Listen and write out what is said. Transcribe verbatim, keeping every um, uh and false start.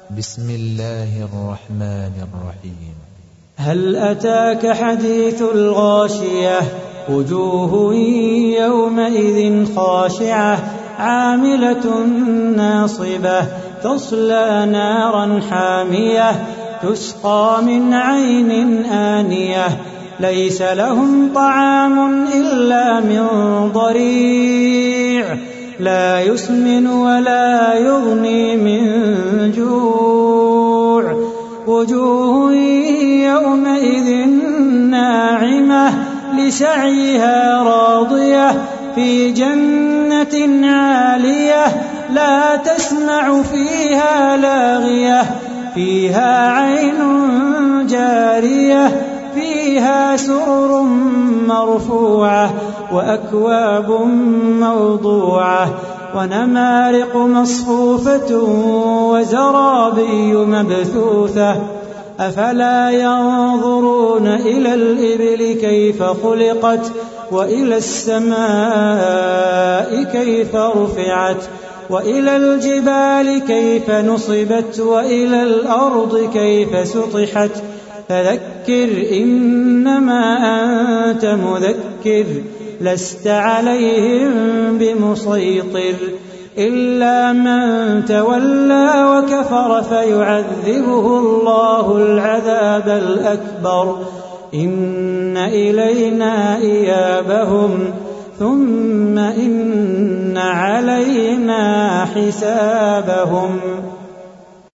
بسم الله الرحمن الرحيم. هل أتاك حديث الغاشية وجوه يومئذ خاشعة عاملة ناصبة تصلى نارا حامية تسقى من عين آنية ليس لهم طعام إلا من ضريع لا يسمن ولا يغني من جوع وجوه يومئذ ناعمة لسعيها راضية في جنة عالية لا تسمع فيها لاغية فيها عين جارية فيها سرر مرفوعة وأكواب موضوعة ونمارق مصفوفة وزرابي مبثوثة أفلا ينظرون إلى الإبل كيف خلقت وإلى السماء كيف رفعت وإلى الجبال كيف نصبت وإلى الأرض كيف سطحت فذكر إنما أنت مذكر لست عليهم بمسيطر إلا من تولى وكفر فيعذبه الله العذاب الأكبر إن إلينا إيابهم ثم إن علينا حسابهم.